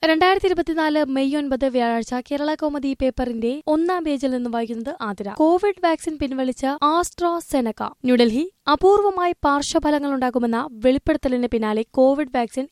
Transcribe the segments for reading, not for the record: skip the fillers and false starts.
2024 May 9 വ്യാഴാഴ്ച കേരള കൗമുദി പേപ്പറിന്റെ ഒന്നാം പേജിൽ നിന്ന് വായിക്കുന്നത് ആതിര. കോവിഡ് വാക്സിൻ പിൻവലിച്ച ആസ്ട്രാസെനക. ന്യൂഡൽഹി. അപൂർവമായി പാർശ്വഫലങ്ങളുണ്ടാകുമെന്ന വെളിപ്പെടുത്തലിന് പിന്നാലെ കോവിഡ് വാക്സിൻ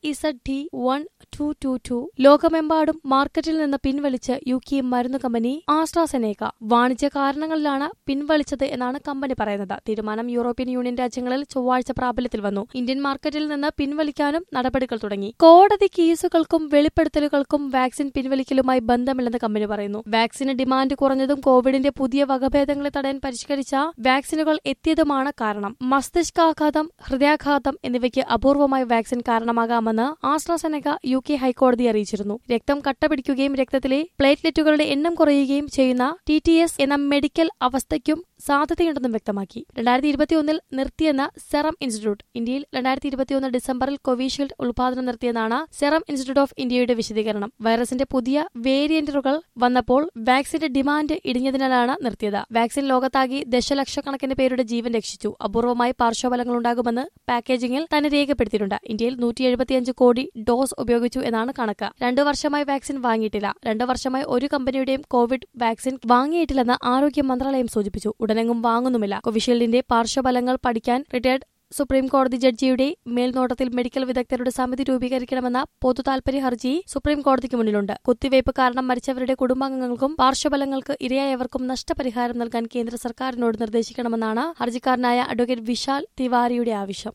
AZD1222 ലോകമെമ്പാടും മാർക്കറ്റിൽ നിന്ന് പിൻവലിച്ച് UK മരുന്നു കമ്പനി ആസ്ട്രാസെനക. വാണിജ്യ കാരണങ്ങളിലാണ് പിൻവലിച്ചത് എന്നാണ് കമ്പനി പറയുന്നത്. തീരുമാനം യൂറോപ്യൻ യൂണിയൻ രാജ്യങ്ങളിൽ ചൊവ്വാഴ്ച പ്രാബല്യത്തിൽ വന്നു. ഇന്ത്യൻ മാർക്കറ്റിൽ നിന്ന് പിൻവലിക്കാനും നടപടികൾ തുടങ്ങി. കോടതി കേസുകൾക്കും വെളിപ്പെടുത്തലുകൾക്കും വാക്സിൻ പിൻവലിക്കലുമായി ബന്ധമില്ലെന്ന് കമ്പനി പറയുന്നു. വാക്സിന് ഡിമാൻഡ് കുറഞ്ഞതും കോവിഡിന്റെ പുതിയ വകഭേദങ്ങളെ തടയാൻ പരിഷ്കരിച്ച വാക്സിനുകൾ എത്തിയതുമാണ് കാരണം. മസ്തിഷ്കാഘാതം, ഹൃദയാഘാതം എന്നിവയ്ക്ക് അപൂർവമായി വാക്സിൻ കാരണമാകാമെന്ന് ആസ്ട്രാസെനക UK ഹൈക്കോടതിയെ അറിയിച്ചിരുന്നു. രക്തം കട്ടപിടിക്കുകയും രക്തത്തിലെ പ്ലേറ്റ്ലെറ്റുകളുടെ എണ്ണം കുറയുകയും ചെയ്യുന്ന TTS എന്ന മെഡിക്കൽ അവസ്ഥയ്ക്കും സാധ്യതയുണ്ടെന്നും വ്യക്തമാക്കി. 2021 നിർത്തിയെന്ന് സെറം ഇൻസ്റ്റിറ്റ്യൂട്ട്. ഇന്ത്യയിൽ 2021 ഡിസംബറിൽ കോവിഷീൽഡ് ഉൽപാദനം നിർത്തിയെന്നാണ് സെറം ഇൻസ്റ്റിറ്റ്യൂട്ട് ഓഫ് ഇന്ത്യയുടെ വിശദീകരണം. വൈറസിന്റെ പുതിയ വേരിയന്റുകൾ വന്നപ്പോൾ വാക്സിന്റെ ഡിമാൻഡ് ഇടിഞ്ഞതിനാലാണ് നിർത്തിയത്. വാക്സിൻ ലോകത്താകെ ദശലക്ഷക്കണക്കിന് പേരുടെ ജീവൻ രക്ഷിച്ചു. അപൂർവമായി പാർശ്വഫലങ്ങളുണ്ടാകുമെന്ന് പാക്കേജിംഗിൽ തന്നെ രേഖപ്പെടുത്തിയിട്ടുണ്ട്. ഇന്ത്യയിൽ 175 കോടി ഡോസ് ഉപയോഗിച്ചു എന്നാണ് കണക്ക്. 2 വർഷമായി വാക്സിൻ വാങ്ങിയിട്ടില്ല. 2 വർഷമായി ഒരു കമ്പനിയുടെയും കോവിഡ് വാക്സിൻ വാങ്ങിയിട്ടില്ലെന്ന് ആരോഗ്യ മന്ത്രാലയം സൂചിപ്പിച്ചു. ഉടനെങ്ങും വാങ്ങുന്നുമില്ല. കോവിഷീൽഡിന്റെ പാർശ്വഫലങ്ങൾ പഠിക്കാൻ റിട്ടയർഡ് സുപ്രീം കോടതി ജഡ്ജിയുടെ മേൽനോട്ടത്തിൽ മെഡിക്കൽ വിദഗ്ധരുടെ സമിതി രൂപീകരിക്കണമെന്ന പൊതുതാൽപര്യ ഹർജി സുപ്രീം കോടതിക്ക് മുന്നിലുണ്ട്. കുത്തിവയ്പ് കാരണം മരിച്ചവരുടെ കുടുംബാംഗങ്ങൾക്കും പാർശ്വഫലങ്ങൾക്ക് ഇരയായവർക്കും നഷ്ടപരിഹാരം നൽകാൻ കേന്ദ്ര സർക്കാരിനോട് നിർദ്ദേശിക്കണമെന്നാണ് ഹർജിക്കാരനായ അഡ്വക്കേറ്റ് വിശാൽ തിവാരിയുടെ ആവശ്യം.